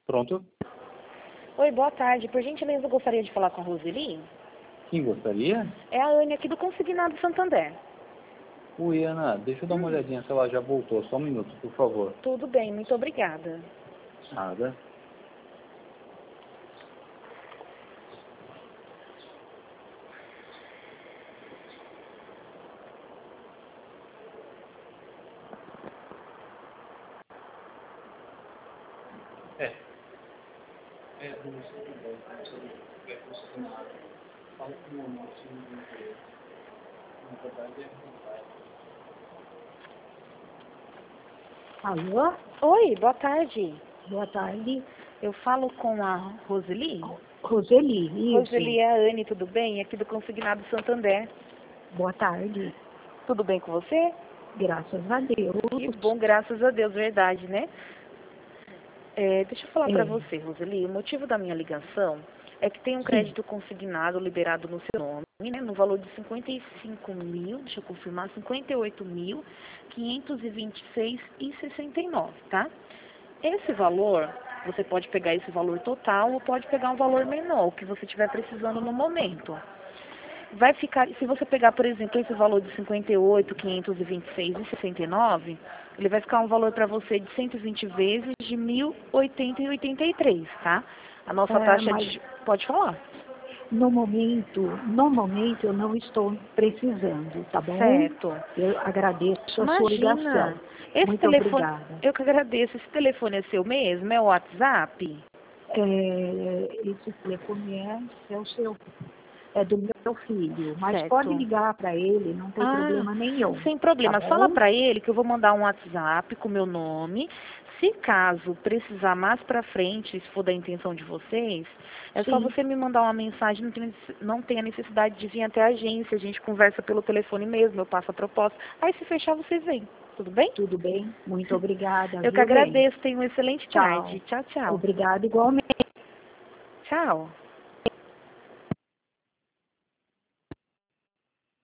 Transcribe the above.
Pronto? Oi, boa tarde. Por gentileza, eu gostaria de falar com a Roseli. Quem gostaria? É a Anne aqui do Consignado Santander. Oi, Ana, deixa eu dar uma olhadinha se ela já voltou. Só um minuto, por favor. Tudo bem, muito obrigada. Nada. Fala com o nosso inteiro. Na verdade Alô? Oi, boa tarde. Boa tarde. Eu falo com a Roseli. Roseli, isso. Roseli, é a Anne, tudo bem? Aqui do Consignado Santander. Boa tarde. Tudo bem com você? Graças a Deus. Que bom, graças a Deus, verdade, né? Deixa eu falar pra É. você, Roseli, o motivo da minha ligação é que tem um crédito consignado liberado no seu nome, né, no valor de 55 mil, deixa eu confirmar, 58.526,69, tá? Esse valor, você pode pegar esse valor total ou pode pegar um valor menor, o que você estiver precisando no momento. Vai ficar, se você pegar, por exemplo, esse valor de 58.526,69, ele vai ficar um valor para você de 120 vezes de 1.080,83, tá? A nossa taxa mas de... Pode falar. no momento eu não estou precisando, tá bom? Certo. Eu agradeço a sua Imagina, ligação. esse Muito telefone... obrigada. Eu que agradeço. Esse telefone é seu mesmo? É o WhatsApp? Esse telefone é o seu. É do meu filho, mas Certo. pode ligar para ele, não tem problema nenhum. Sem problema. Tá Fala bom? pra ele que eu vou mandar um WhatsApp com o meu nome. Se caso precisar mais pra frente, se for da intenção de vocês, é só Sim. você me mandar uma mensagem, não tem a necessidade de vir até a agência, a gente conversa pelo telefone mesmo, eu passo a proposta. Aí se fechar, vocês vêm. Tudo bem? Tudo bem? Muito obrigada. Eu que viu, bem? agradeço. Tenha uma excelente Tchau. tarde. Tchau, tchau. Obrigada igualmente. Tchau.